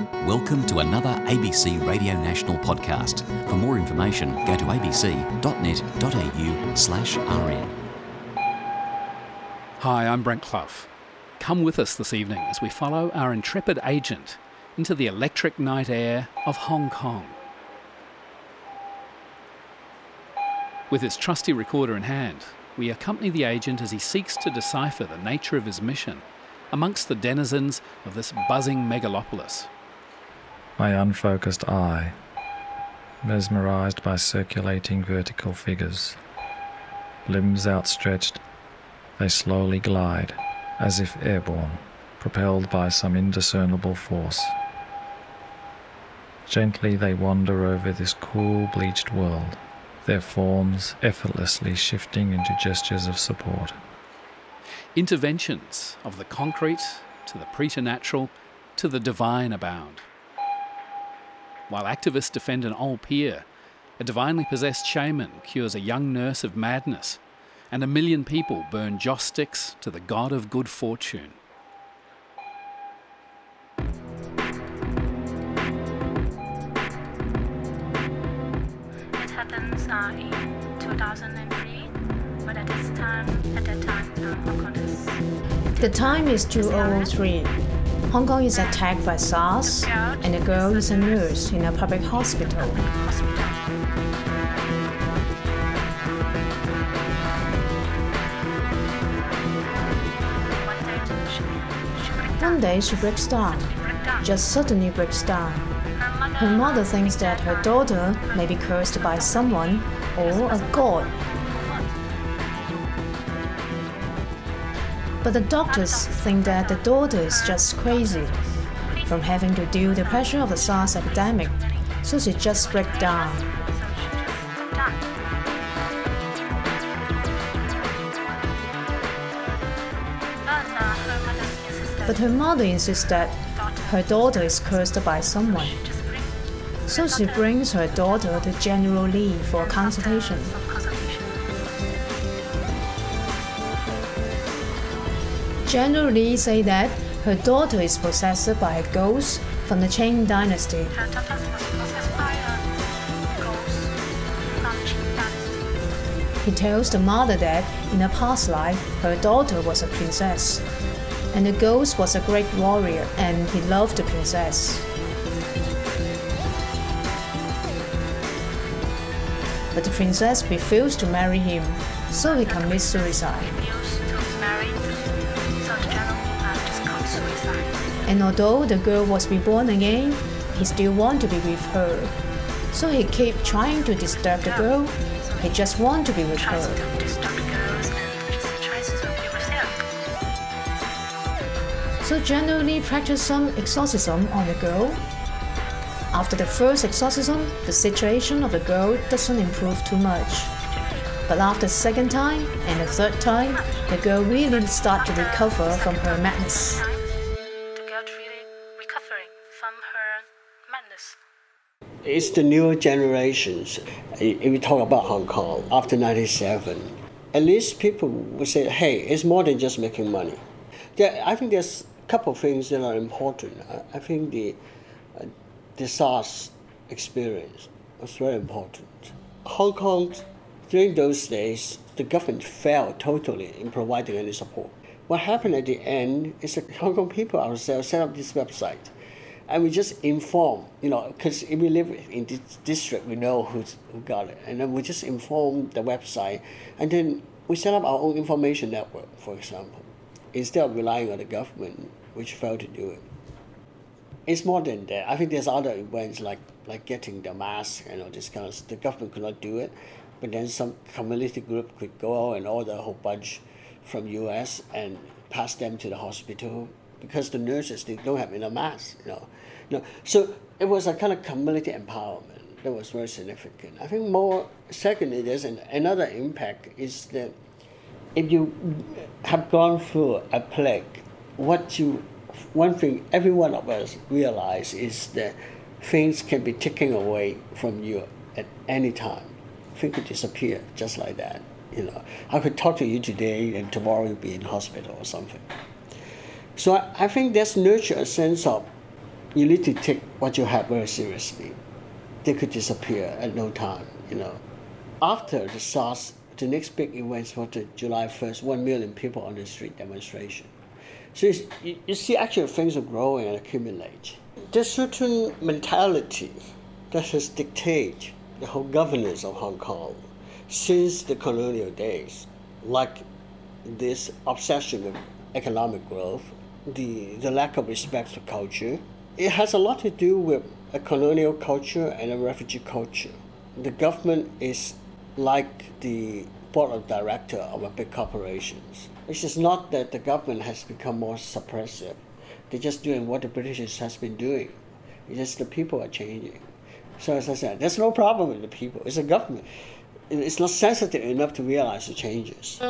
Welcome to another ABC Radio National podcast. For more information, go to abc.net.au/rn. Hi, I'm Brent Clough. Come with us this evening as we follow our intrepid agent into the electric night air of Hong Kong. With his trusty recorder in hand, we accompany the agent as he seeks to decipher the nature of his mission amongst the denizens of this buzzing megalopolis. My unfocused eye, mesmerized by circulating vertical figures. Limbs outstretched, they slowly glide, as if airborne, propelled by some indiscernible force. Gently they wander over this cool, bleached world, their forms effortlessly shifting into gestures of support. Interventions of the concrete to the preternatural to the divine abound. While activists defend an old pier, a divinely possessed shaman cures a young nurse of madness, and 1 million people burn joss sticks to the god of good fortune. It happens in 2003, but at that time, Hong Kong is... The time is 2003. Hong Kong is attacked by SARS, and the girl is a nurse in a public hospital. One day she breaks down, just suddenly breaks down. Her mother thinks that her daughter may be cursed by someone or a god. But the doctors think that the daughter is just crazy from having to deal the pressure of the SARS epidemic, so she just breaks down. But her mother insists that her daughter is cursed by someone, so she brings her daughter to General Lee for a consultation. General Lee say that her daughter is possessed by a ghost from the Qing dynasty. He tells the mother that in a past life her daughter was a princess, and the ghost was a great warrior and he loved the princess. But the princess refused to marry him, so he commits suicide. And although the girl was reborn again, he still wants to be with her. So he keeps trying to disturb the girl. He just wants to be with her. So generally practice some exorcism on the girl. After the first exorcism, the situation of the girl doesn't improve too much. But after the second time and the third time, the girl really starts to recover from her madness. It's the newer generations. If we talk about Hong Kong after 97, at least people would say, hey, it's more than just making money. I think there's a couple of things that are important. I think the SARS experience was very important. Hong Kong, during those days, the government failed totally in providing any support. What happened at the end is that Hong Kong people ourselves set up this website. And we just inform, because if we live in this district, we know who got it. And then we just inform the website. And then we set up our own information network, for example, instead of relying on the government, which failed to do it. It's more than that. I think there's other events like getting the mask and all this kind of stuff. The government could not do it, but then some community group could go and order a whole bunch from US and pass them to the hospital, because the nurses, they don't have enough masks, So it was a kind of community empowerment that was very significant. I think secondly, there's another impact is that if you have gone through a plague, one thing every one of us realize is that things can be taken away from you at any time. Things could disappear just like that. I could talk to you today and tomorrow you'll be in hospital or something. So I think that's nurture a sense of you need to take what you have very seriously. They could disappear at no time, After the SARS, the next big event was the July 1st, 1 million people on the street demonstration. So you see actually things are growing and accumulate. There's certain mentality that has dictated the whole governance of Hong Kong since the colonial days, like this obsession with economic growth, the lack of respect for culture. It has a lot to do with a colonial culture and a refugee culture. The government is like the board of directors of a big corporations. It's just not that the government has become more suppressive. They're just doing what the British has been doing. It's just the people are changing. So as I said, there's no problem with the people. It's a government. It's not sensitive enough to realize the changes.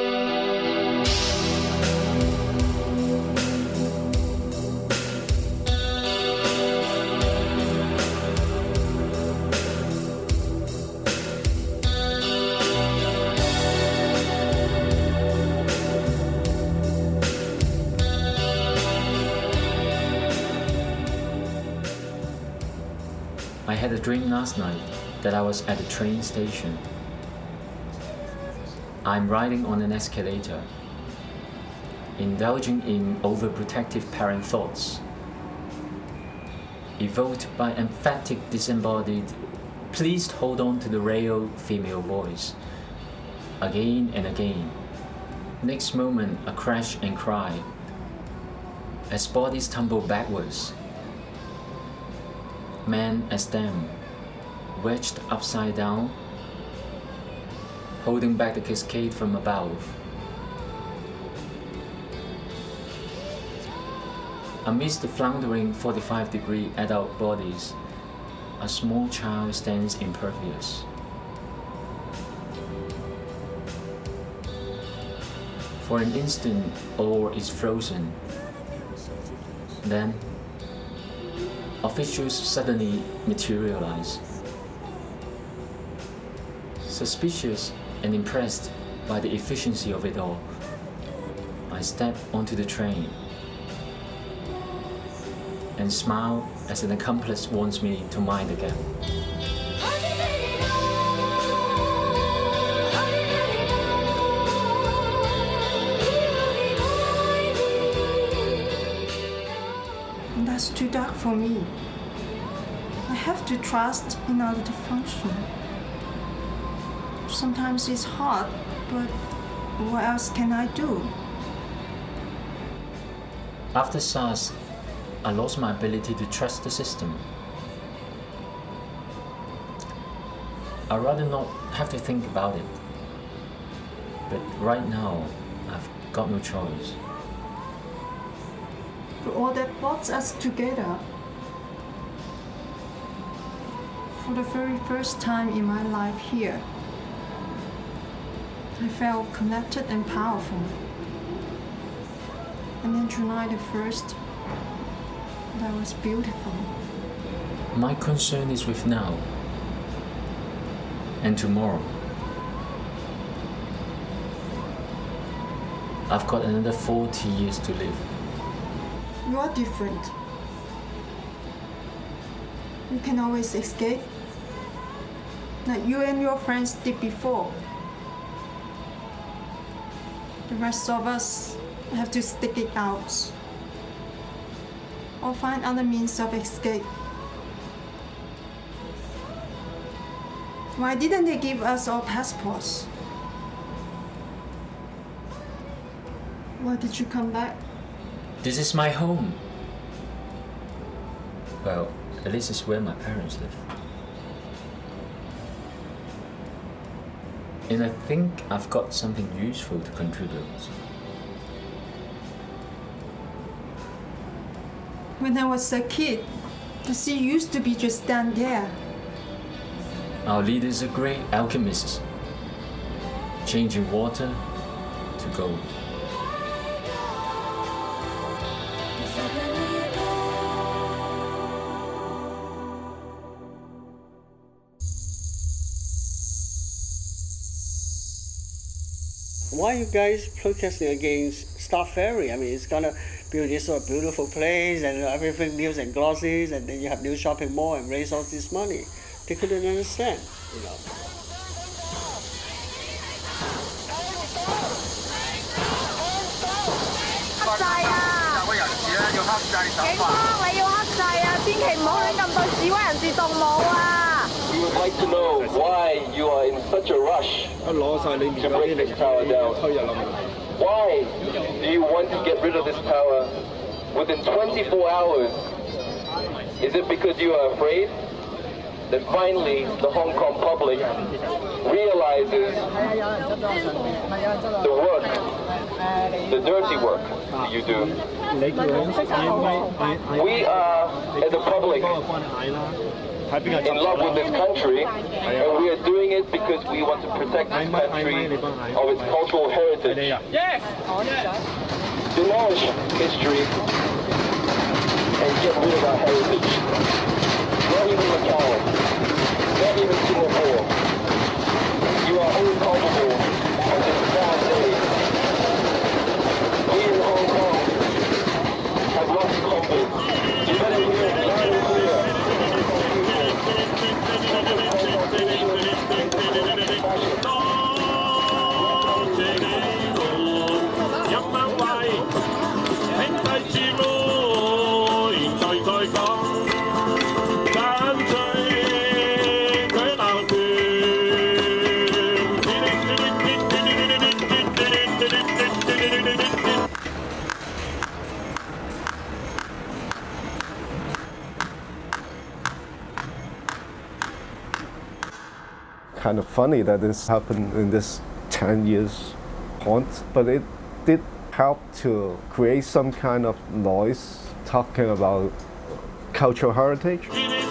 I had a dream last night that I was at a train station. I'm riding on an escalator, indulging in overprotective parent thoughts, evoked by emphatic disembodied, please hold on to the rail female voice, again and again. Next moment, a crash and cry, as bodies tumble backwards. Man as them, wedged upside down, holding back the cascade from above. Amidst the floundering 45-degree adult bodies, a small child stands impervious. For an instant, all is frozen. Then, officials suddenly materialize. Suspicious and impressed by the efficiency of it all, I step onto the train and smile as an accomplice wants me to mind the gap. That's too dark for me. I have to trust in order to function. Sometimes it's hard, but what else can I do? After SARS, I lost my ability to trust the system. I'd rather not have to think about it. But right now, I've got no choice. But all that brought us together. For the very first time in my life here, I felt connected and powerful. And then July the 1st, that was beautiful. My concern is with now and tomorrow. I've got another 40 years to live. You are different. You can always escape, like you and your friends did before. The rest of us have to stick it out or find other means of escape. Why didn't they give us our passports? Why did you come back? This is my home. Well, at least it's where my parents live. And I think I've got something useful to contribute. When I was a kid, the sea used to be just down there. Our leader is a great alchemist, changing water to gold. Why are you guys protesting against Star Ferry? I mean, it's gonna build this sort of beautiful place and everything new and glossy, and then you have new shopping mall and raise all this money. They couldn't understand, you know. We would like to know why you are in such a rush to break this tower down. Why do you want to get rid of this tower within 24 hours? Is it because you are afraid? Then finally the Hong Kong public realizes the work, the dirty work that you do. We are, as a public, in love with this country, and we are doing it because we want to protect this country of its cultural heritage. Yes! Demolish history and get rid of our heritage. Not even Macau, not even Singapore. You are only culpable on this sad day. We in Hong Kong have lost confidence. You better hear it loud and clear. Kind of funny that this happened in this 10 years haunt, but it did help to create some kind of noise talking about cultural heritage.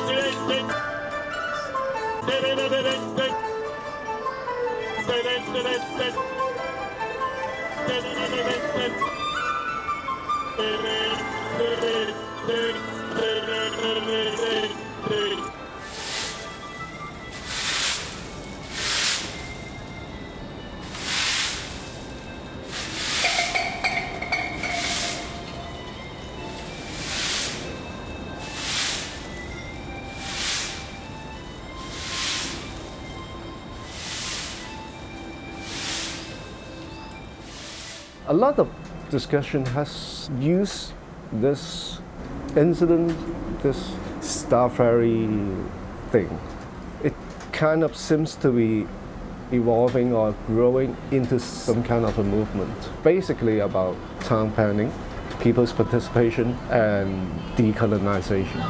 A lot of discussion has used this incident, this Star Ferry thing. It kind of seems to be evolving or growing into some kind of a movement, basically about town planning, people's participation, and decolonization.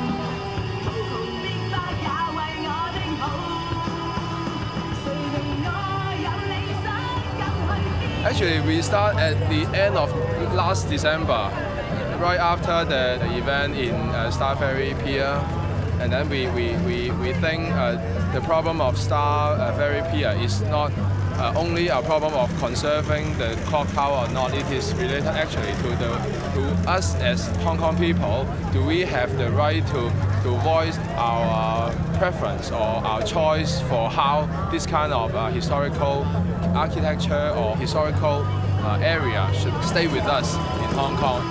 Actually, we start at the end of last December, right after the event in Star Ferry Pier, and then we think the problem of Star Ferry Pier is not only a problem of conserving the clock tower or not. It is related actually to us as Hong Kong people. Do we have the right to voice our preference or our choice for how this kind of historical architecture or historical area should stay with us in Hong Kong?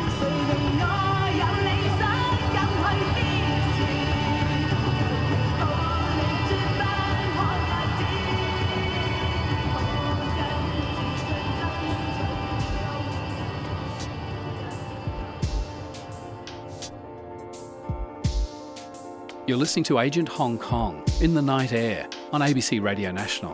You're listening to Agent Hong Kong in the night air on ABC Radio National.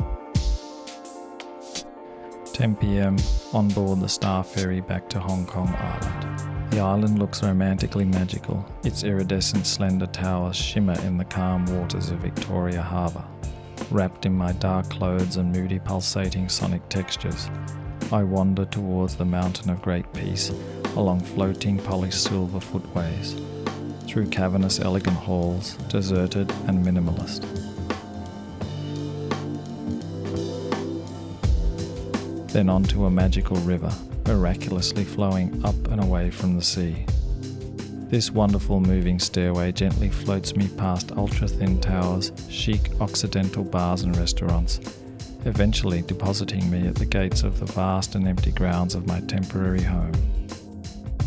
10 p.m. on board the Star Ferry back to Hong Kong Island. The island looks romantically magical. Its iridescent slender towers shimmer in the calm waters of Victoria Harbour. Wrapped in my dark clothes and moody pulsating sonic textures, I wander towards the mountain of great peace along floating polished silver footways, through cavernous elegant halls, deserted and minimalist. Then onto a magical river, miraculously flowing up and away from the sea. This wonderful moving stairway gently floats me past ultra-thin towers, chic occidental bars and restaurants, eventually depositing me at the gates of the vast and empty grounds of my temporary home.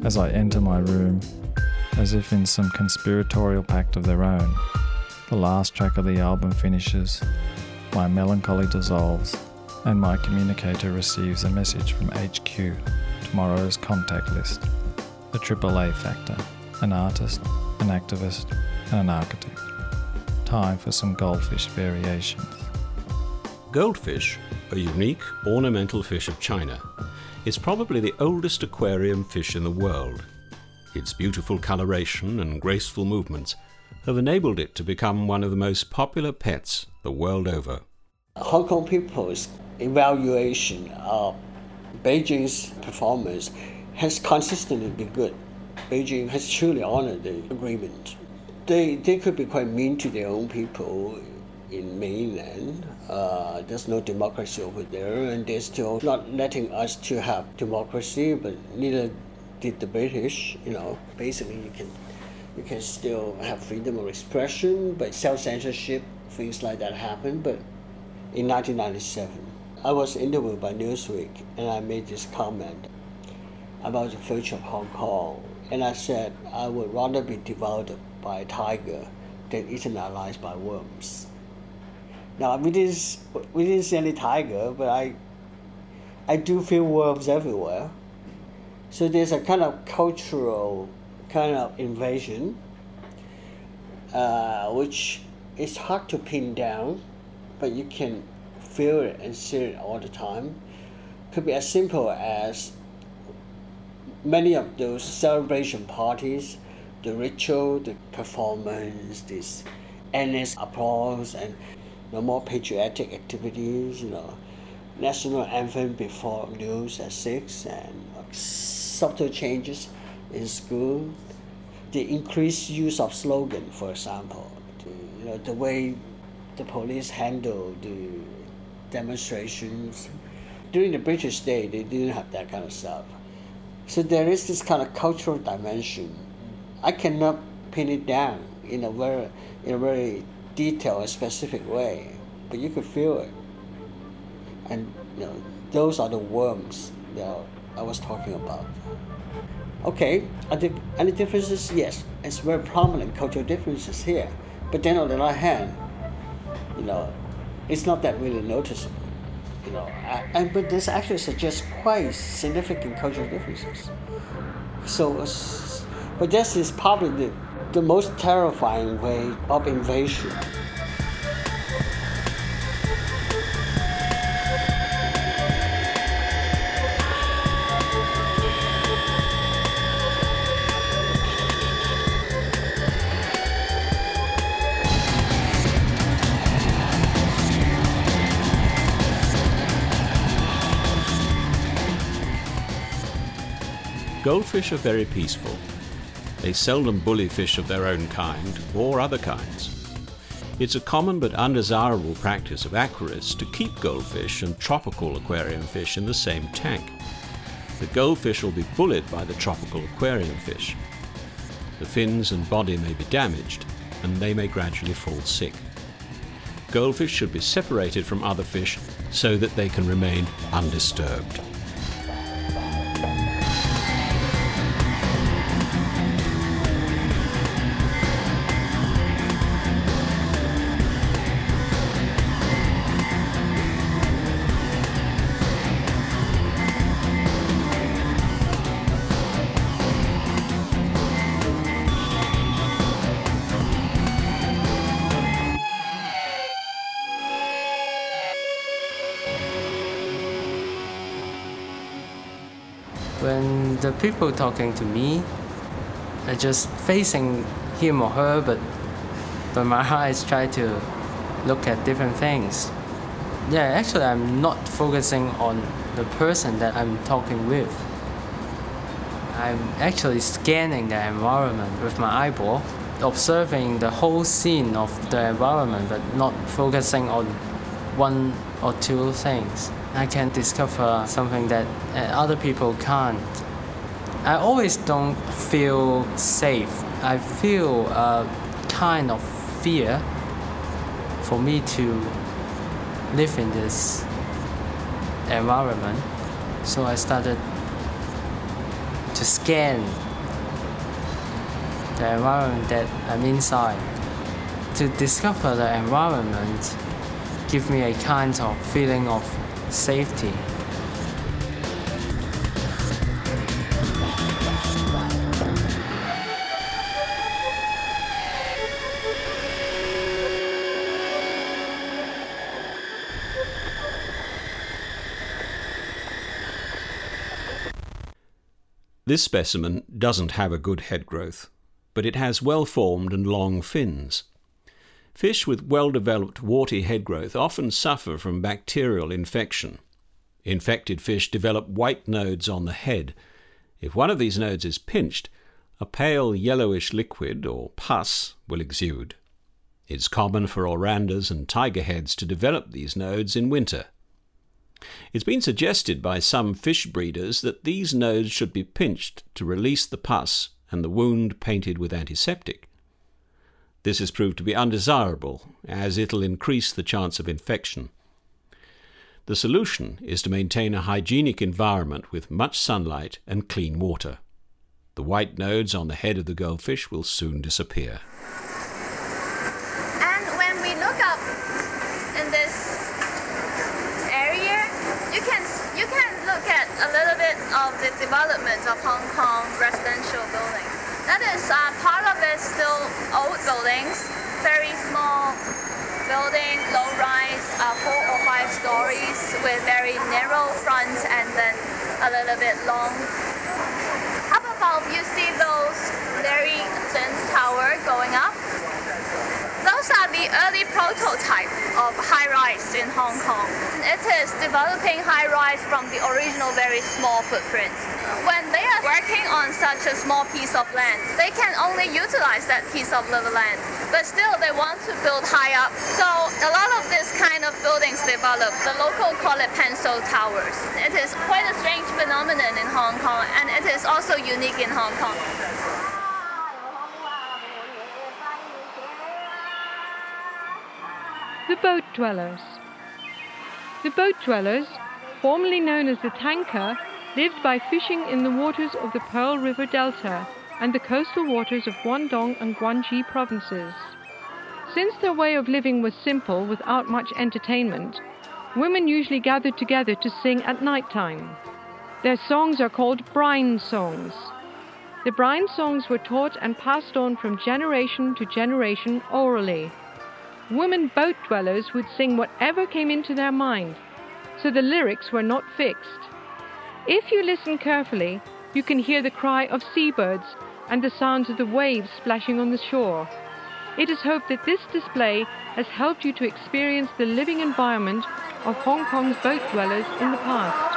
As I enter my room, as if in some conspiratorial pact of their own, the last track of the album finishes, my melancholy dissolves, and my communicator receives a message from HQ, tomorrow's contact list, the AAA factor, an artist, an activist, and an architect. Time for some goldfish variations. Goldfish, a unique ornamental fish of China, is probably the oldest aquarium fish in the world. Its beautiful coloration and graceful movements have enabled it to become one of the most popular pets the world over. Hong Kong people's evaluation of Beijing's performance has consistently been good. Beijing has truly honored the agreement. They could be quite mean to their own people in mainland. There's no democracy over there, and they're still not letting us to have democracy, but neither did the British. Basically you can still have freedom of expression, but self-censorship, things like that happen. But in 1997, I was interviewed by Newsweek, and I made this comment about the future of Hong Kong. And I said I would rather be devoured by a tiger than eaten alive by worms. Now, we didn't see any tiger, but I do feel worms everywhere. So there's a kind of cultural kind of invasion, which is hard to pin down, but you can feel it and see it all the time. Could be as simple as many of those celebration parties, the ritual, the performance, this endless applause, and more patriotic activities, national anthem before news at 6, and subtle changes in school, the increased use of slogan, for example, the way the police handle the demonstrations. During the British day, they didn't have that kind of stuff. So there is this kind of cultural dimension. I cannot pin it down in a very detailed and specific way, but you could feel it. And those are the worms that I was talking about. Okay, are there any differences? Yes, it's very prominent cultural differences here. But then on the other hand, it's not that really noticeable. But this actually suggests quite significant cultural differences. But this is probably the most terrifying way of invasion. Goldfish are very peaceful. They seldom bully fish of their own kind or other kinds. It's a common but undesirable practice of aquarists to keep goldfish and tropical aquarium fish in the same tank. The goldfish will be bullied by the tropical aquarium fish. The fins and body may be damaged, and they may gradually fall sick. Goldfish should be separated from other fish so that they can remain undisturbed. When the people talking to me are just facing him or her, but my eyes try to look at different things. Yeah, actually I'm not focusing on the person that I'm talking with. I'm actually scanning the environment with my eyeball, observing the whole scene of the environment, but not focusing on one or two things. I can discover something that other people can't. I always don't feel safe. I feel a kind of fear for me to live in this environment. So I started to to scan the environment that I'm inside. To discover the environment gives me a kind of feeling of safety. This specimen doesn't have a good head growth, but it has well-formed and long fins. Fish with well-developed warty head growth often suffer from bacterial infection. Infected fish develop white nodes on the head. If one of these nodes is pinched, a pale yellowish liquid, or pus, will exude. It's common for orandas and tigerheads to develop these nodes in winter. It's been suggested by some fish breeders that these nodes should be pinched to release the pus and the wound painted with antiseptic. This has proved to be undesirable, as it'll increase the chance of infection. The solution is to maintain a hygienic environment with much sunlight and clean water. The white nodes on the head of the goldfish will soon disappear. And when we look up in this area, you can look at a little bit of the development of Hong Kong residential buildings. That is, part of it still old buildings, very small building, low-rise, 4 or 5 stories with very narrow fronts and then a little bit long. Up above, you see those very thin tower going up. Those are the early prototype of high-rise in Hong Kong. It is developing high-rise from the original very small footprints. When they are working on such a small piece of land, they can only utilize that piece of little land. But still, they want to build high up. So a lot of this kind of buildings develop. The local call it pencil towers. It is quite a strange phenomenon in Hong Kong, and it is also unique in Hong Kong. The boat dwellers. The boat dwellers, formerly known as the tanker, lived by fishing in the waters of the Pearl River Delta and the coastal waters of Guangdong and Guangxi provinces. Since their way of living was simple without much entertainment, women usually gathered together to sing at night time. Their songs are called brine songs. The brine songs were taught and passed on from generation to generation orally. Women boat dwellers would sing whatever came into their mind, so the lyrics were not fixed. If you listen carefully, you can hear the cry of seabirds and the sounds of the waves splashing on the shore. It is hoped that this display has helped you to experience the living environment of Hong Kong's boat dwellers in the past.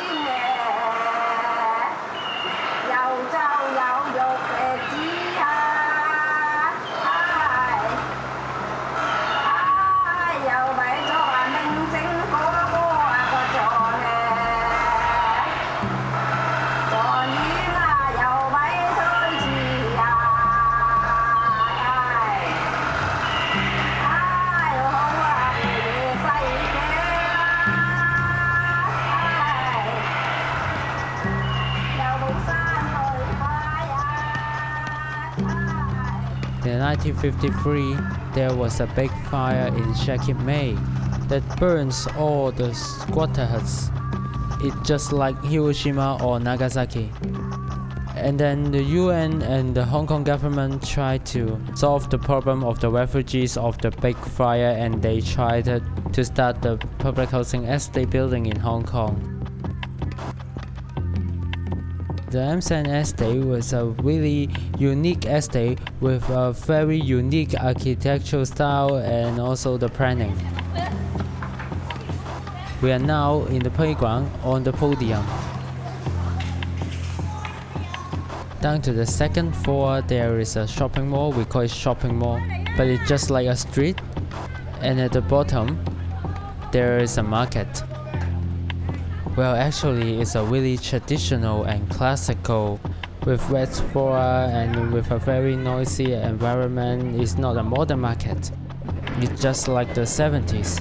In 1953, there was a big fire in Sheki Mei that burns all the squatter huts. It's just like Hiroshima or Nagasaki. And then the UN and the Hong Kong government tried to solve the problem of the refugees of the big fire, and they tried to start the public housing estate building in Hong Kong. The Am San Estate was a really unique estate with a very unique architectural style and also the planning. We are now in the playground on the podium. Down to the second floor there is a shopping mall, we call it shopping mall, but it's just like a street. And at the bottom there is a market. Well, actually, it's a really traditional and classical with red flora and with a very noisy environment. It's not a modern market. It's just like the 70s.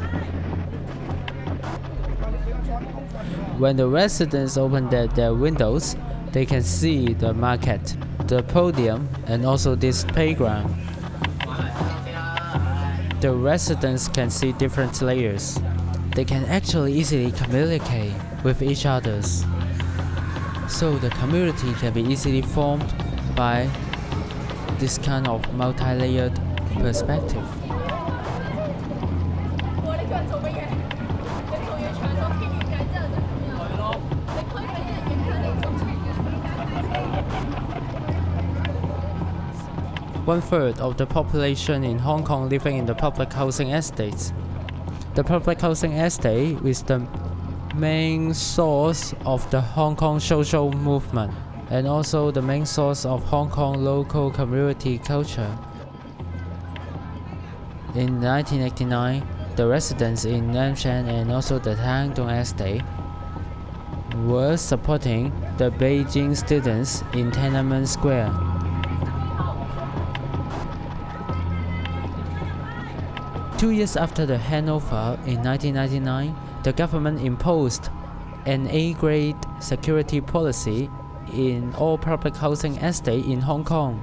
When the residents open their windows, They can see the market, the podium, and also this playground. The residents can see different layers. They can actually easily communicate with each other. So the community can be easily formed by this kind of multi-layered perspective. One-third of the population in Hong Kong living in the public housing estates. The public housing estate is the main source of the Hong Kong social movement and also the main source of Hong Kong local community culture. In 1989, the residents in Nam Shan and also the Tang Dong estate were supporting the Beijing students in Tiananmen Square. Two years after the handover in 1999, the government imposed an A-grade security policy in all public housing estates in Hong Kong.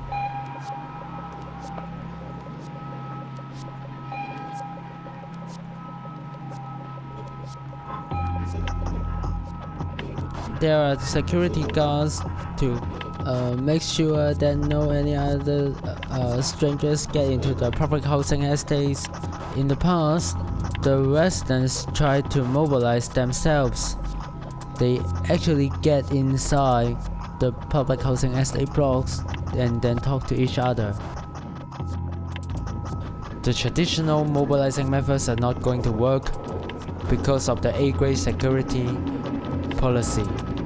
There are security guards to make sure that no any other strangers get into the public housing estates. In the past, the residents tried to mobilize themselves. They actually get inside the public housing estate blocks and then talk to each other. The traditional mobilizing methods are not going to work because of the A-grade security policy.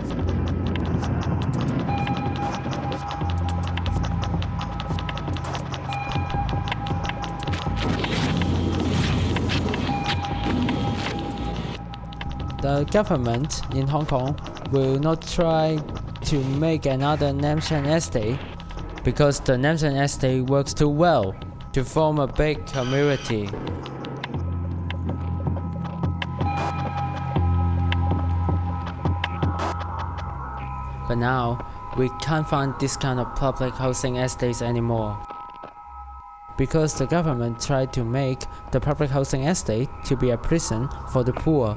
The government in Hong Kong will not try to make another Nam Shan estate because the Nam Shan estate works too well to form a big community. But now, we can't find this kind of public housing estates anymore because the government tried to make the public housing estate to be a prison for the poor.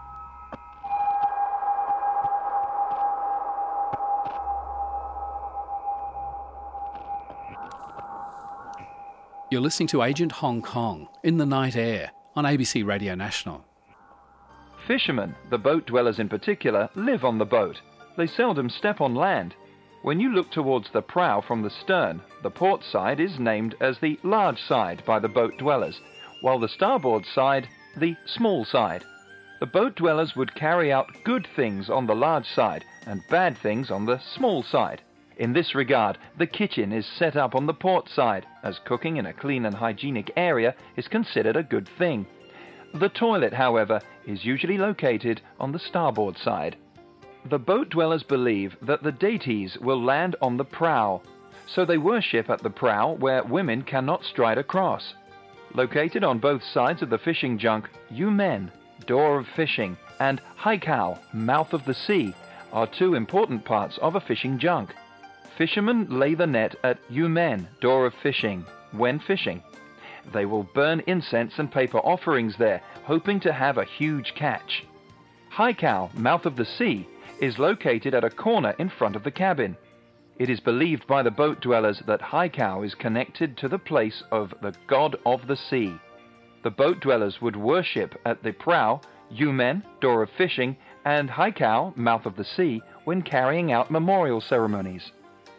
You're listening to Agent Hong Kong in the night air on ABC Radio National. Fishermen, the boat dwellers in particular, live on the boat. They seldom step on land. When you look towards the prow from the stern, the port side is named as the large side by the boat dwellers, while the starboard side, the small side. The boat dwellers would carry out good things on the large side and bad things on the small side. In this regard, the kitchen is set up on the port side, as cooking in a clean and hygienic area is considered a good thing. The toilet, however, is usually located on the starboard side. The boat dwellers believe that the deities will land on the prow, so they worship at the prow where women cannot stride across. Located on both sides of the fishing junk, Yu Men, door of fishing, and Hai Kau, mouth of the sea, are two important parts of a fishing junk. Fishermen lay the net at Yu Men, door of fishing, when fishing. They will burn incense and paper offerings there, hoping to have a huge catch. Hai Kau, mouth of the sea, is located at a corner in front of the cabin. It is believed by the boat dwellers that Hai Kau is connected to the place of the god of the sea. The boat dwellers would worship at the prow, Yu Men, door of fishing, and Hai Kau, mouth of the sea, when carrying out memorial ceremonies.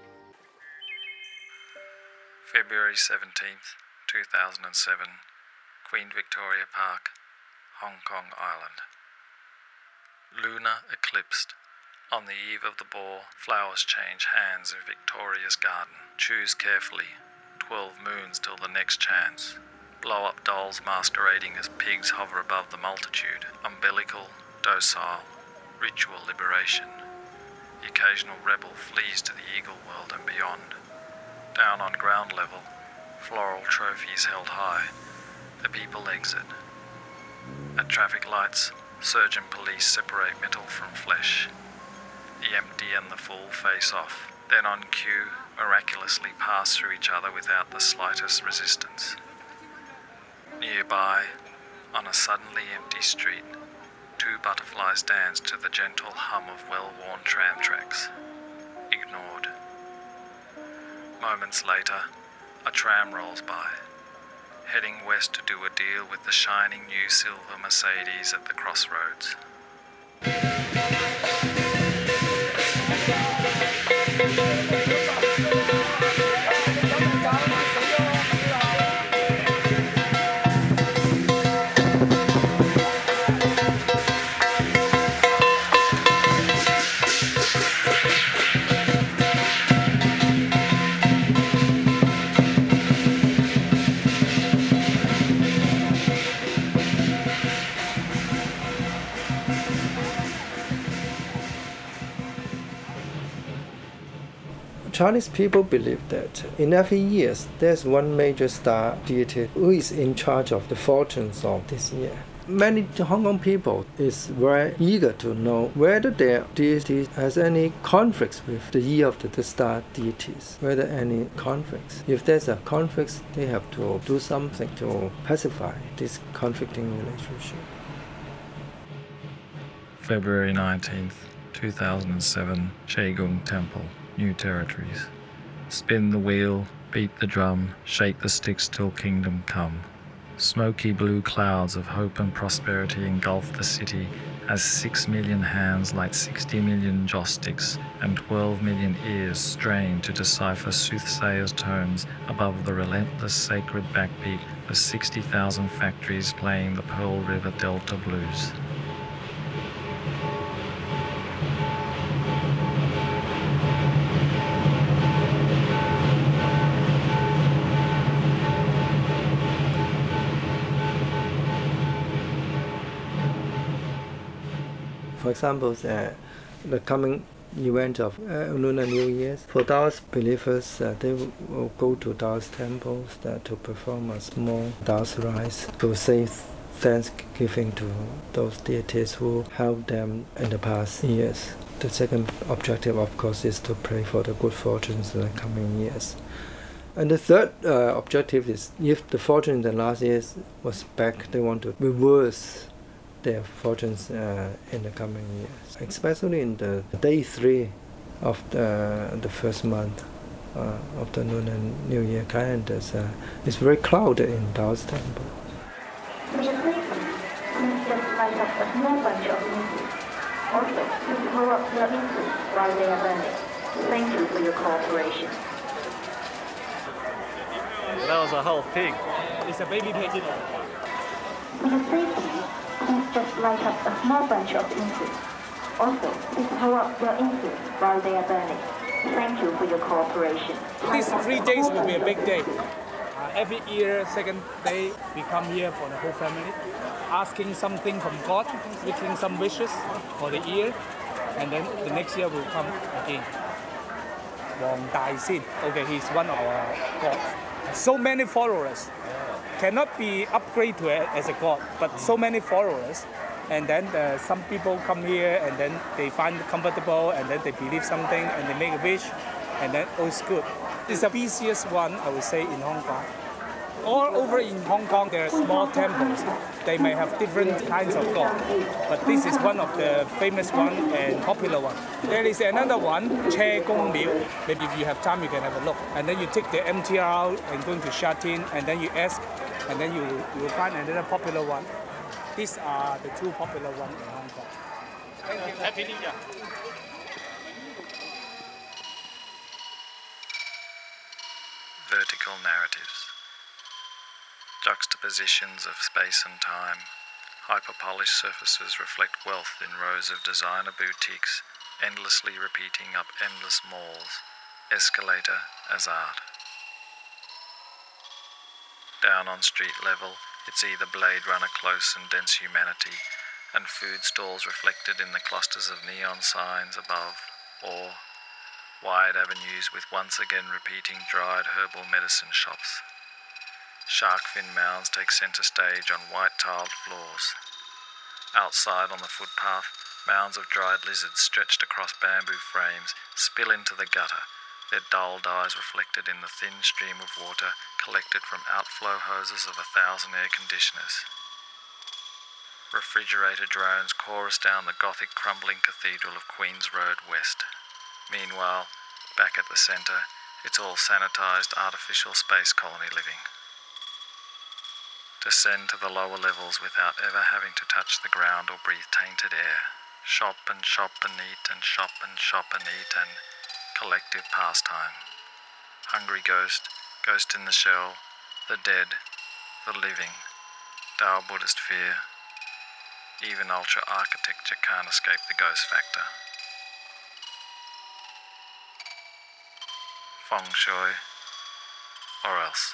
February 17th, 2007, Queen Victoria Park, Hong Kong Island. Lunar eclipsed. On the eve of the ball, flowers change hands in Victoria's garden. Choose carefully. 12 moons till the next chance. Blow-up dolls masquerading as pigs hover above the multitude. Umbilical, docile, ritual liberation. The occasional rebel flees to the eagle world and beyond. Down on ground level, floral trophies held high. The people exit. At traffic lights, surgeon police separate metal from flesh. The empty and the full face off, then on cue, miraculously pass through each other without the slightest resistance. Nearby, on a suddenly empty street, two butterflies dance to the gentle hum of well-worn tram tracks. Ignored. Moments later, a tram rolls by, heading west to do a deal with the shining new silver Mercedes at the crossroads. Chinese people believe that in every year there's one major star deity who is in charge of the fortunes of this year. Many Hong Kong people is very eager to know whether their deity has any conflicts with the year of the star deities, whether any conflicts. If there's a conflict, they have to do something to pacify this conflicting relationship. February 19th, 2007, Shai Kung Temple, New Territories. Spin the wheel, beat the drum, shake the sticks till kingdom come. Smoky blue clouds of hope and prosperity engulf the city as 6 million hands light 60 million joss sticks and 12 million ears strain to decipher soothsayers' tones above the relentless sacred backbeat of 60,000 factories playing the Pearl River Delta blues. For example, the coming event of Lunar New Year, for Taoist believers, they will go to Taoist temples to perform a small Taoist rites to say thanksgiving to those deities who helped them in the past years. The second objective, of course, is to pray for the good fortunes in the coming years. And the third objective is, if the fortune in the last years was back, they want to reverse their fortunes in the coming years, especially in the day 3 of the first month of the Lunar New Year calendar. It's very cloudy in Taoist temple. Would you please just light up a small bunch of incense? Also, please blow up your incense while they are burning. Thank you for your cooperation. That was a whole pig. It's a baby pig. Would you please just light up a small bunch of incense? Also, please blow up your incense while they are burning. Thank you for your cooperation. These 3 days will be a big day. Every year, second day, we come here for the whole family, asking something from God, making some wishes for the year, and then the next year we'll come again. Wang Dai Xin, okay, he's one of our gods. So many followers. Cannot be upgraded to as a god, but so many followers. And then some people come here and then they find it comfortable and then they believe something and they make a wish and then oh, it's good. It's the busiest one, I would say, in Hong Kong. All over in Hong Kong, there are small temples. They may have different kinds of God, but this is one of the famous one and popular one. There is another one, Che Gong Miu. Maybe if you have time, you can have a look. And then you take the MTR and going to Sha Tin, and then you ask, and then you will find another popular one. These are the 2 popular ones in Hong Kong. Thank you. Happy New Year. Vertical narratives. Juxtapositions of space and time. Hyper-polished surfaces reflect wealth in rows of designer boutiques, endlessly repeating up endless malls. Escalator as art. Down on street level, it's either Blade Runner close and dense humanity, and food stalls reflected in the clusters of neon signs above, or wide avenues with once again repeating dried herbal medicine shops. Shark fin mounds take centre stage on white tiled floors. Outside on the footpath, Mounds of dried lizards stretched across bamboo frames spill into the gutter, their dull dyes reflected in the thin stream of water collected from outflow hoses of 1,000 air conditioners. Refrigerator drones chorus down the Gothic crumbling cathedral of Queen's Road West. Meanwhile, back at the centre, it's all sanitised artificial space colony living. Descend to the lower levels without ever having to touch the ground or breathe tainted air. Shop and eat and shop and eat and collective pastime. Hungry ghost, ghost in the shell, the dead, the living, Tao Buddhist fear. Even ultra architecture can't escape the ghost factor. Feng Shui, or else.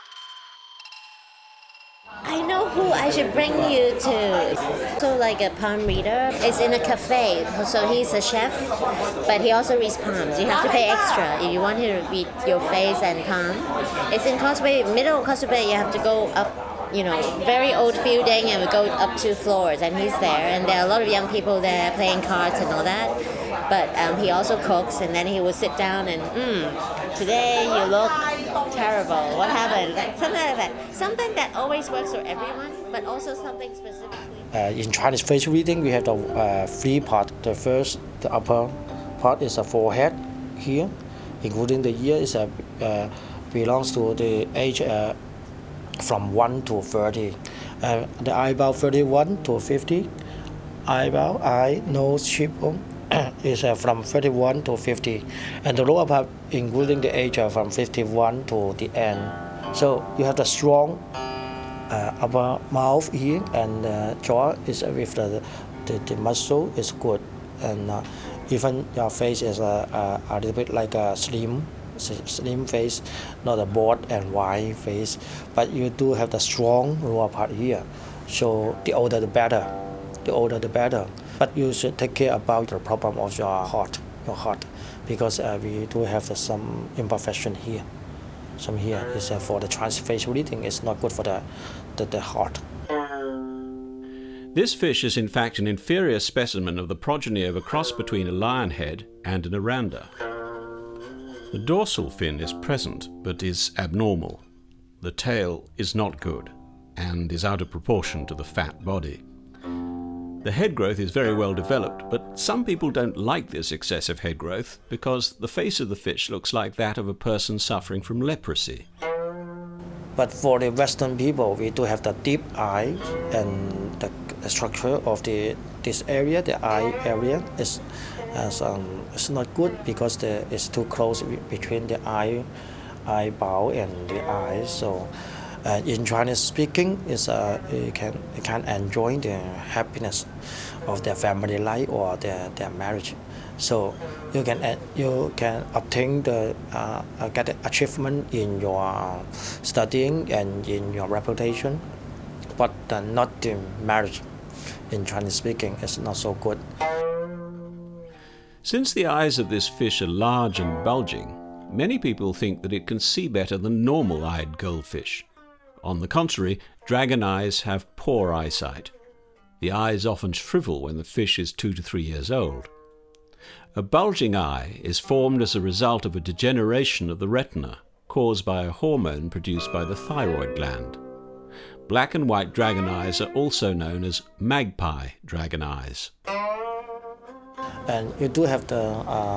I know who I should bring you to. So like a palm reader is in a cafe. So he's a chef, but he also reads palms. You have to pay extra if you want him to read your face and palm. It's in Causeway, middle of Causeway. You have to go up, very old building, and we go up 2 floors, and he's there. And there are a lot of young people there playing cards and all that. But he also cooks, and then he will sit down and, today you look terrible. What happened? Something like that. Something that always works for everyone, but also something specifically. In Chinese face reading, we have the 3 parts. The upper part is a forehead here, including the ear is belongs to the age from 1 to 30. The eyebrow 31 to 50. Eyebrow, eye, nose, cheekbone is from 31 to 50, and the lower part including the age from 51 to the end. So you have the strong upper mouth here, and jaw is with the muscle is good, and even your face is a little bit like a slim face, not a broad and wide face, but you do have the strong lower part here. So the older the better. But you should take care about the problem of your heart, because we do have some imperfection here. Some here is for the transfacial reading. It's not good for the heart. This fish is in fact an inferior specimen of the progeny of a cross between a lionhead and an oranda. The dorsal fin is present, but is abnormal. The tail is not good, and is out of proportion to the fat body. The head growth is very well developed, but some people don't like this excessive head growth because the face of the fish looks like that of a person suffering from leprosy. But for the Western people, we do have the deep eye, and the structure of this area, the eye area, is not good because it's too close between the eyebrow and the eyes. So. In Chinese speaking, you can enjoy the happiness of their family life or their marriage. So you can obtain get the achievement in your studying and in your reputation, but not the marriage. In Chinese speaking, it's not so good. Since the eyes of this fish are large and bulging, many people think that it can see better than normal-eyed goldfish. On the contrary, dragon eyes have poor eyesight. The eyes often shrivel when the fish is 2 to 3 years old. A bulging eye is formed as a result of a degeneration of the retina caused by a hormone produced by the thyroid gland. Black and white dragon eyes are also known as magpie dragon eyes. And you do have the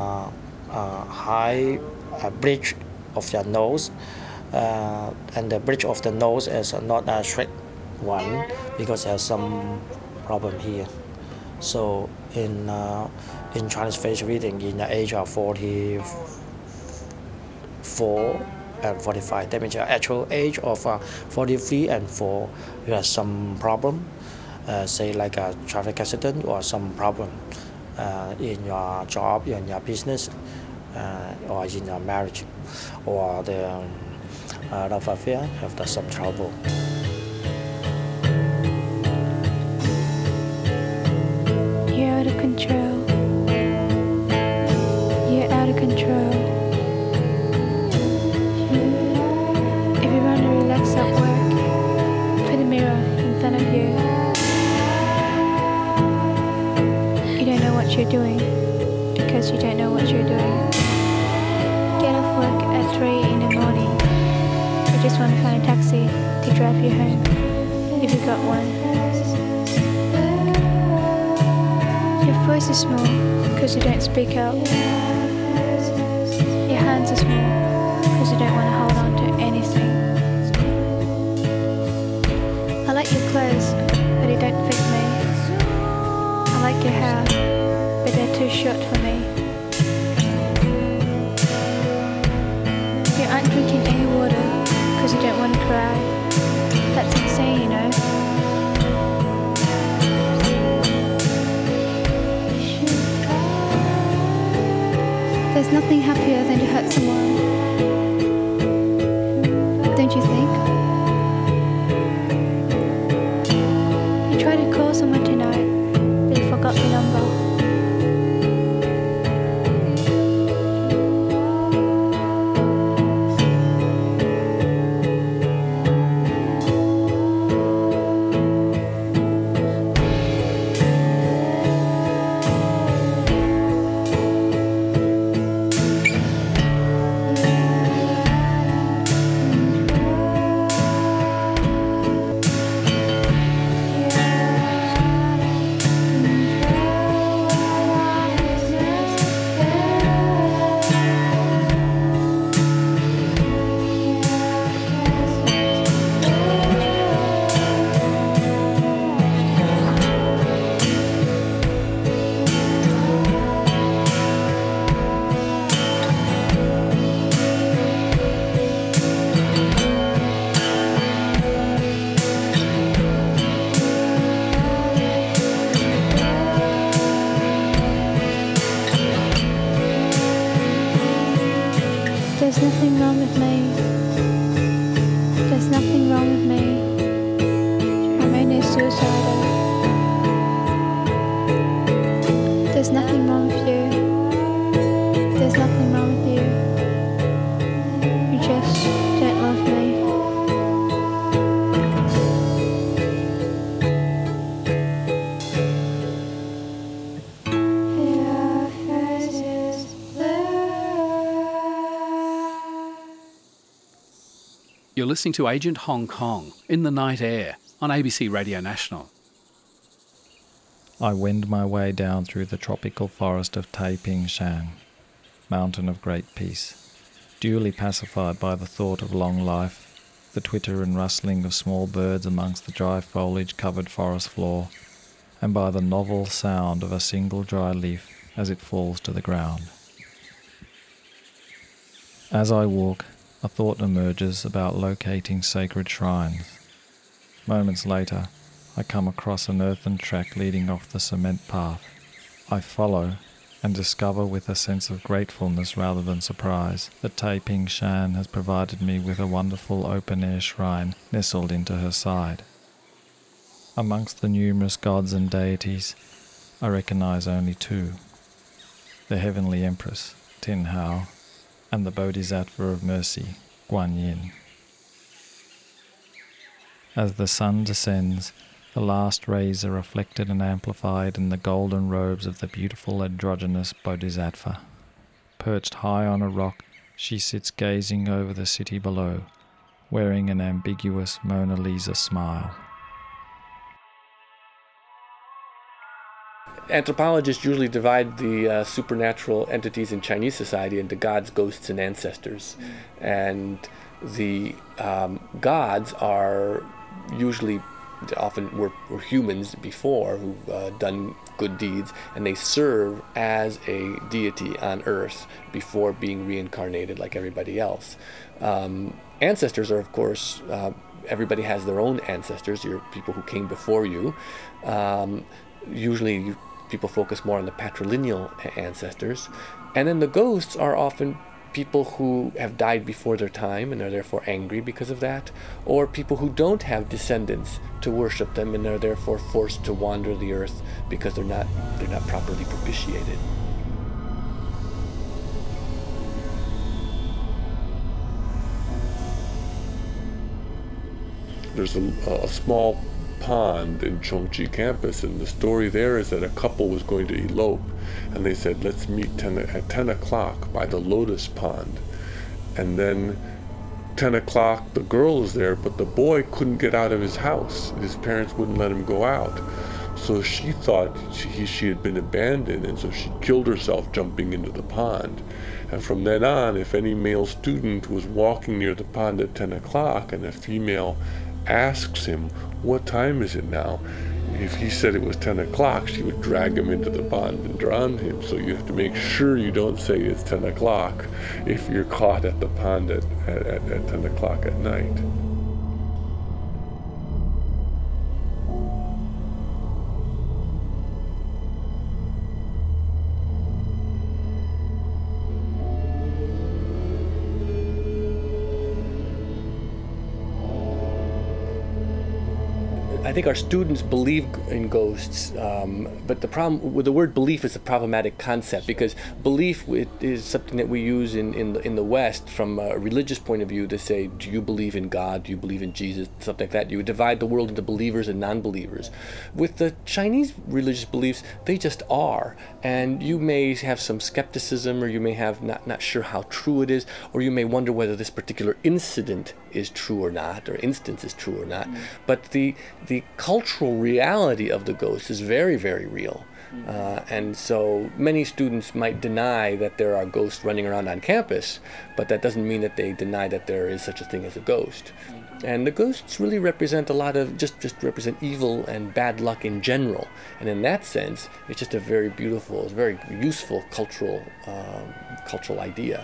high bridge of your nose. And the bridge of the nose is not a straight one because there's some problem here. So in Chinese face reading, in the age of 44 and 45, that means your actual age of 43 and 4, you have some problem, say like a traffic accident or some problem in your job, in your business, or in your marriage, or the love affair have some trouble. You're out of control. You're out of control. If you want to relax at work, put a mirror in front of you. You don't know what what you're doing because you don't know what you're doing. Get off work at 3 in the morning. You just want to find a taxi to drive you home, if you got one. Your voice is small because you don't speak out. Your hands are small because you don't want to hold on to anything. I like your clothes, but they don't fit me. I like your hair, but they're too short for me. You aren't drinking any water because you don't want to cry. That's insane, you know. There's nothing happier than to hurt someone. Don't you think? You tried to call someone tonight, but you forgot the number. There's nothing wrong with me. There's nothing wrong with me. I'm only suicidal. There's nothing wrong with you. There's nothing wrong with you. You just don't love me. You're listening to Agent Hong Kong in the Night Air on ABC Radio National. I wend my way down through the tropical forest of Taiping Shan, mountain of great peace, duly pacified by the thought of long life, the twitter and rustling of small birds amongst the dry foliage-covered forest floor, and by the novel sound of a single dry leaf as it falls to the ground. As I walk, a thought emerges about locating sacred shrines. Moments later, I come across an earthen track leading off the cement path. I follow and discover with a sense of gratefulness rather than surprise that Taiping Shan has provided me with a wonderful open-air shrine nestled into her side. Amongst the numerous gods and deities, I recognize only two: the Heavenly Empress, Tin Hao, and the Bodhisattva of Mercy, Guan Yin. As the sun descends, the last rays are reflected and amplified in the golden robes of the beautiful androgynous Bodhisattva. Perched high on a rock, she sits gazing over the city below, wearing an ambiguous Mona Lisa smile. Anthropologists usually divide the supernatural entities in Chinese society into gods, ghosts, and ancestors. And the gods are usually, often were humans before who've done good deeds, and they serve as a deity on earth before being reincarnated like everybody else. Ancestors are, of course, everybody has their own ancestors, your people who came before you. Usually people focus more on the patrilineal ancestors. And then the ghosts are often people who have died before their time and are therefore angry because of that, or people who don't have descendants to worship them and are therefore forced to wander the earth because they're not properly propitiated. There's a small pond in Chongqing campus, and the story there is that a couple was going to elope, and they said, let's meet at 10 o'clock by the lotus pond. And then 10 o'clock, the girl was there, but the boy couldn't get out of his house. His parents wouldn't let him go out. So she thought she had been abandoned, and so she killed herself jumping into the pond. And from then on, if any male student was walking near the pond at 10 o'clock and a female asks him, what time is it now? If he said it was 10 o'clock, she would drag him into the pond and drown him. So you have to make sure you don't say it's 10 o'clock if you're caught at the pond at 10 o'clock at night. I think our students believe in ghosts, but the problem with the word belief is a problematic concept, because belief is something that we use in the West from a religious point of view to say, do you believe in God, do you believe in Jesus, something like that. You would divide the world into believers and non-believers. With the Chinese religious beliefs, they just are, and you may have some skepticism, or you may have not sure how true it is, or you may wonder whether this particular incident is true or not, or instance is true or not. But the cultural reality of the ghost is very, very real. And so many students might deny that there are ghosts running around on campus, but that doesn't mean that they deny that there is such a thing as a ghost. And the ghosts really represent a lot of, just represent evil and bad luck in general. And in that sense, it's just a very beautiful, very useful cultural idea.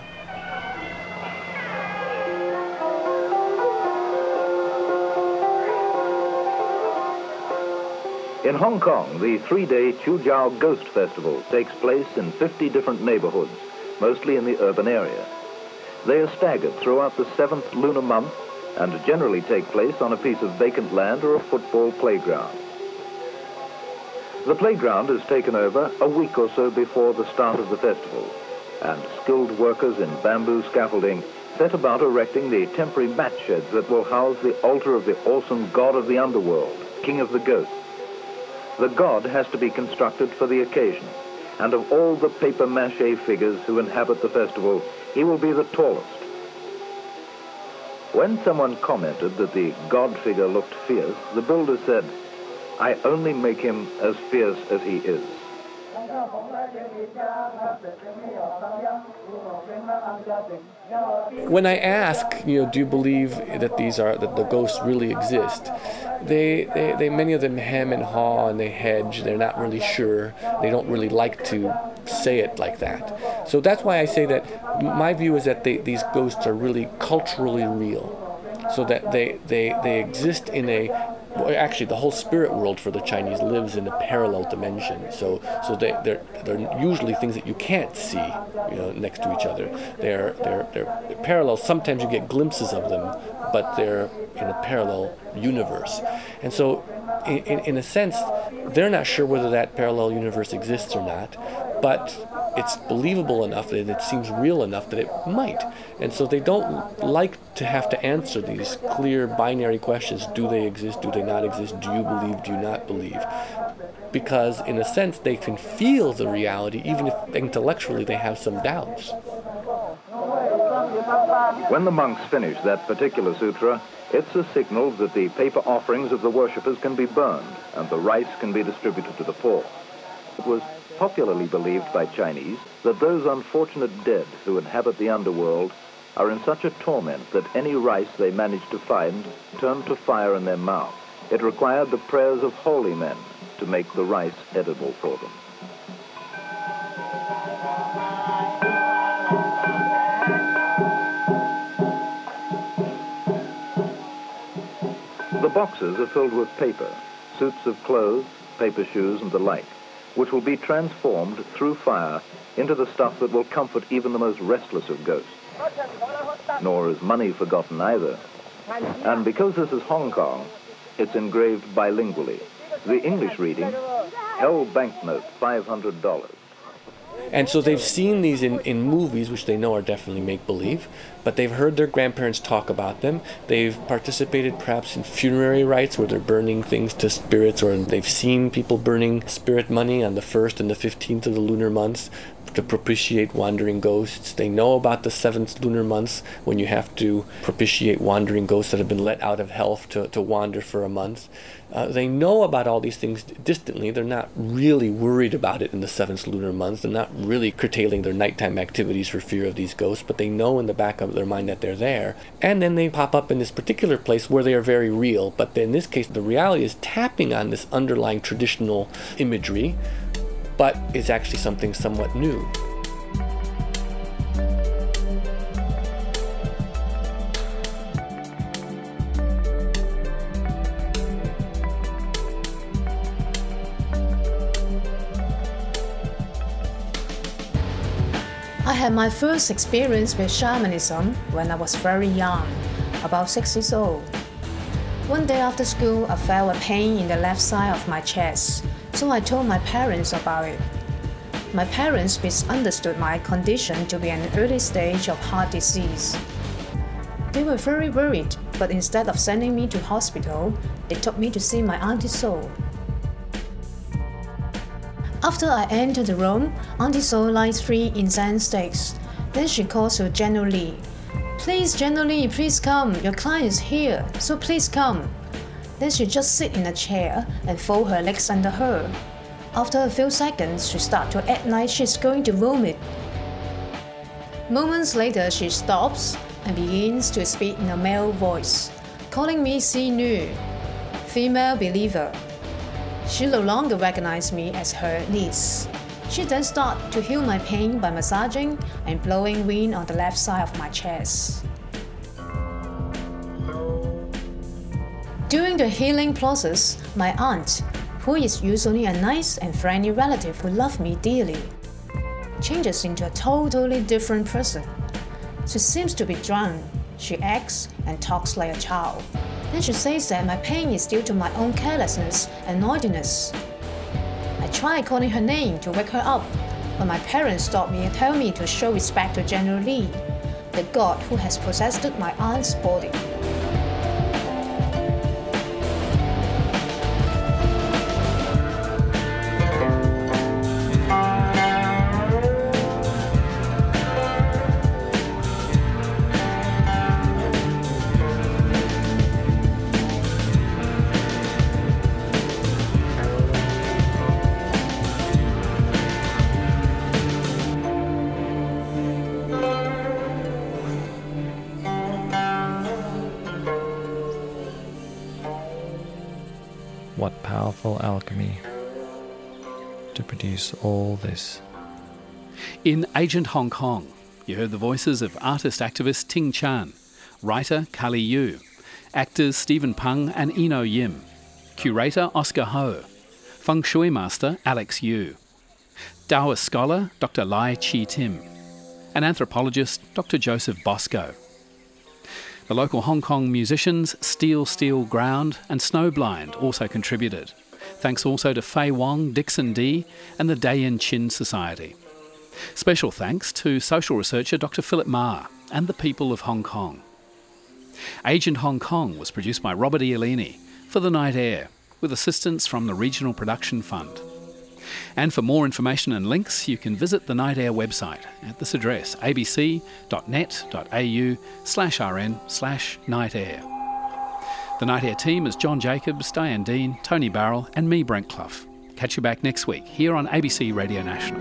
In Hong Kong, the 3-day Qujiao Ghost Festival takes place in 50 different neighborhoods, mostly in the urban area. They are staggered throughout the 7th lunar month and generally take place on a piece of vacant land or a football playground. The playground is taken over a week or so before the start of the festival, and skilled workers in bamboo scaffolding set about erecting the temporary mat sheds that will house the altar of the awesome god of the underworld, King of the Ghosts. The god has to be constructed for the occasion, and of all the papier-mâché figures who inhabit the festival, he will be the tallest. When someone commented that the god figure looked fierce, the builder said, "I only make him as fierce as he is." When I ask, do you believe that that the ghosts really exist? They many of them hem and haw and they hedge. They're not really sure. They don't really like to say it like that. So that's why I say that my view is that these ghosts are really culturally real. So that they exist in actually the whole spirit world for the Chinese lives in a parallel dimension. So they're usually things that you can't see, next to each other. They're parallel. Sometimes you get glimpses of them, but they're in a parallel universe. And so in a sense, they're not sure whether that parallel universe exists or not, but it's believable enough that it seems real enough that it might. And so they don't like to have to answer these clear binary questions. Do they exist? Do they not exist? Do you believe? Do you not believe? Because in a sense, they can feel the reality, even if intellectually they have some doubts. When the monks finish that particular sutra, it's a signal that the paper offerings of the worshippers can be burned and the rice can be distributed to the poor. It was popularly believed by Chinese that those unfortunate dead who inhabit the underworld are in such a torment that any rice they manage to find turned to fire in their mouth. It required the prayers of holy men to make the rice edible for them. The boxes are filled with paper, suits of clothes, paper shoes, and the like, which will be transformed through fire into the stuff that will comfort even the most restless of ghosts. Nor is money forgotten either. And because this is Hong Kong, it's engraved bilingually. The English reading, Hell Banknote, $500. And so they've seen these in movies, which they know are definitely make-believe. but they've heard their grandparents talk about them. They've participated perhaps in funerary rites where they're burning things to spirits, or they've seen people burning spirit money on the 1st and the 15th of the lunar months to propitiate wandering ghosts. They know about the 7th lunar months when you have to propitiate wandering ghosts that have been let out of hell to wander for a month. They know about all these things distantly. They're not really worried about it in the 7th lunar month. They're not really curtailing their nighttime activities for fear of these ghosts, but they know in the back of their mind that they're there. And then they pop up in this particular place where they are very real. But in this case, the reality is tapping on this underlying traditional imagery, but it's actually something somewhat new. I had my first experience with shamanism when I was very young, about 6 years old. One day after school, I felt a pain in the left side of my chest, so I told my parents about it. My parents misunderstood my condition to be an early stage of heart disease. They were very worried, but instead of sending me to hospital, they took me to see my Auntie Soul. After I entered the room, Auntie Soul lights 3 incense sticks. Then she calls to General Lee. "Please, General Lee, please come. Your client is here, so please come." Then she just sit in a chair and fold her legs under her. After a few seconds, she starts to act like she's going to vomit. Moments later, she stops and begins to speak in a male voice, calling me Si Nu, female believer. She no longer recognized me as her niece. She then started to heal my pain by massaging and blowing wind on the left side of my chest. During the healing process, my aunt, who is usually a nice and friendly relative who loved me dearly, changes into a totally different person. She seems to be drunk. She acts and talks like a child. Then she says that my pain is due to my own carelessness and naughtiness. I tried calling her name to wake her up, but my parents stopped me and told me to show respect to General Lee, the god who has possessed my aunt's body. What powerful alchemy to produce all this. In Agent Hong Kong, you heard the voices of artist-activist Ting Chan, writer Kali Yu, actors Stephen Pung and Eno Yim, curator Oscar Ho, feng shui master Alex Yu, Taoist scholar Dr. Lai Chi Tim, and anthropologist Dr. Joseph Bosco. The local Hong Kong musicians Steel Ground and Snowblind also contributed. Thanks also to Fei Wong, Dixon Dee and the Dayan Chin Society. Special thanks to social researcher Dr. Philip Ma and the people of Hong Kong. Agent Hong Kong was produced by Robert Iolini for The Night Air, with assistance from the Regional Production Fund. And for more information and links, you can visit the Night Air website at this address, abc.net.au/rn/nightair. The Night Air team is John Jacobs, Diane Dean, Tony Barrell and me, Brent Clough. Catch you back next week here on ABC Radio National.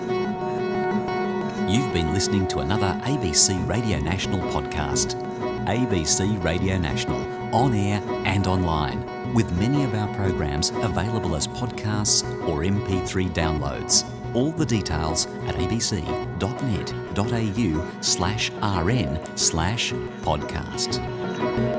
You've been listening to another ABC Radio National podcast. ABC Radio National, on air and online, with many of our programs available as podcasts or MP3 downloads. All the details at abc.net.au/rn/podcast.